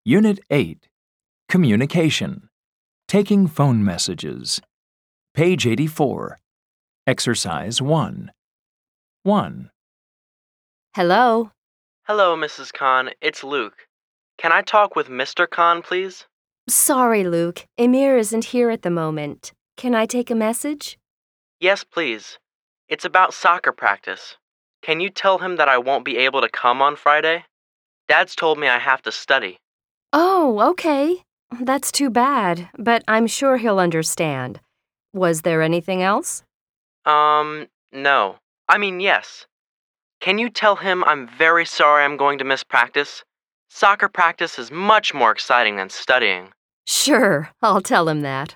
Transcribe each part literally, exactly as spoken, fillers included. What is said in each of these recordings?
Unit eight. Communication. Taking phone messages. Page eighty-four. Exercise one. one. Hello? Hello, Missus Khan. It's Luke. Can I talk with Mister Khan, please? Sorry, Luke. Emir isn't here at the moment. Can I take a message? Yes, please. It's about soccer practice. Can you tell him that I won't be able to come on Friday? Dad's told me I have to study. Oh, okay. That's too bad, but I'm sure he'll understand. Was there anything else? Um, no. I mean, yes. Can you tell him I'm very sorry I'm going to miss practice? Soccer practice is much more exciting than studying. Sure, I'll tell him that.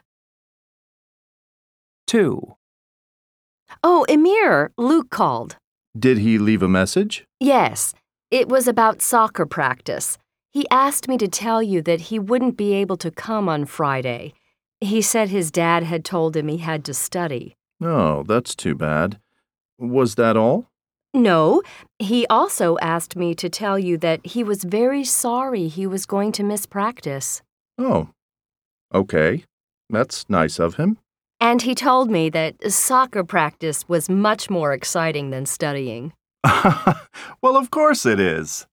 two. Oh, Emir, Luke called. Did he leave a message? Yes, it was about soccer practice. He asked me to tell you that he wouldn't be able to come on Friday. He said his dad had told him he had to study. Oh, that's too bad. Was that all? No, he also asked me to tell you that he was very sorry he was going to miss practice. Oh, okay. That's nice of him. And he told me that soccer practice was much more exciting than studying. Well, of course it is.